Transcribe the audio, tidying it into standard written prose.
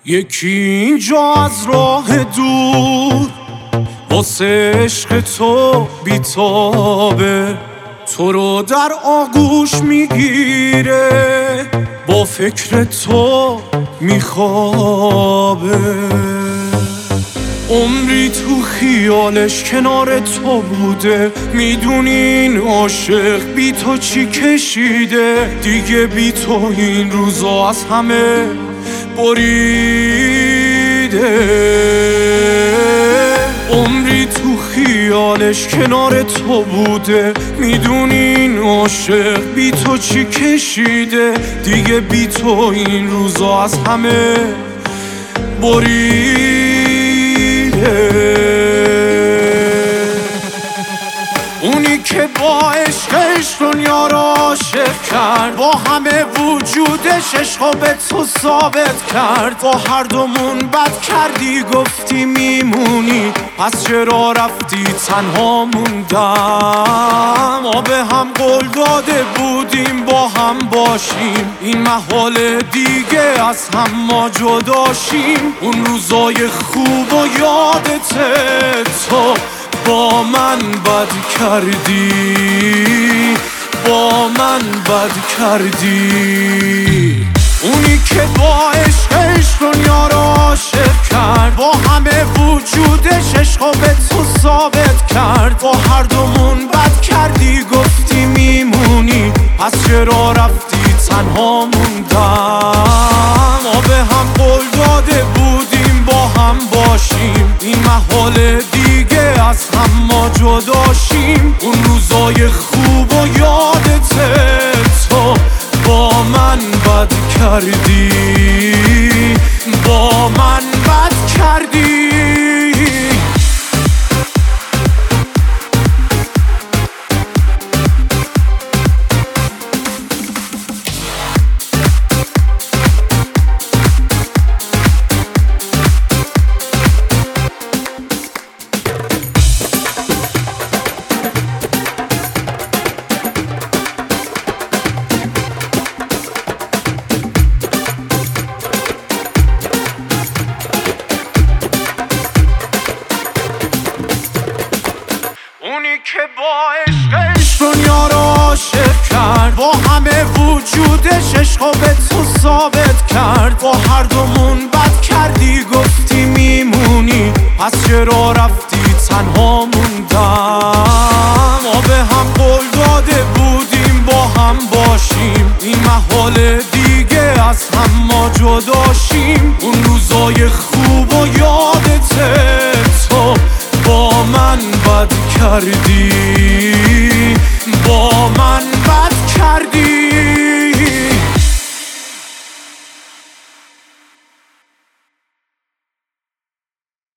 یکی اینجا از راه دور واسه عشق تو بیتابه، تو رو در آغوش میگیره، با فکر تو میخوابه. عمری تو خیالش کنار تو بوده، میدونین عاشق بی تو چی کشیده، دیگه بی تو این روزا از همه بریده. عمری تو خیالش کنار تو بوده، میدونین عاشق بی تو چی کشیده، دیگه بی تو این روزا از همه بریده. اونی که با عشقش دنیا رو عاشق کرد، با همه وجودش عشقو به تو ثابت کرد، با هر دومون بد کردی گفتی میمونی، پس چرا رفتی تنها موندم. ما به هم قول داده بودیم با هم باشیم، این محال دیگه از هم ما جداشیم. اون روزای خوب و یادته تو با من بد کردی، با من بد کردی. اونی که با عشقش دنیا رو عاشق کرد، با همه وجودش عشقو به تو ثابت کرد، با هر دومون بد کردی گفتی میمونی، پس چرا رفتی تنها موندم. ما به هم قول داده بودیم با هم باشیم، این محال دیگه از هم ما جداشیم. اون روزای خوب و یادته تو با من بد کردی، با من بد کردی. اونی که با عشقش دنیا رو عاشق کرد، با همه وجودش عشقو به تو ثابت کرد، با هر دومون بد کردی گفتی میمونی، پس چرا رفتی تنها موندم. ما به هم قول داده بودیم با هم باشیم، این محال دیگه از هم ما جداشیم. اون روزای خوب و یادته تو با من بد کردی، با من بد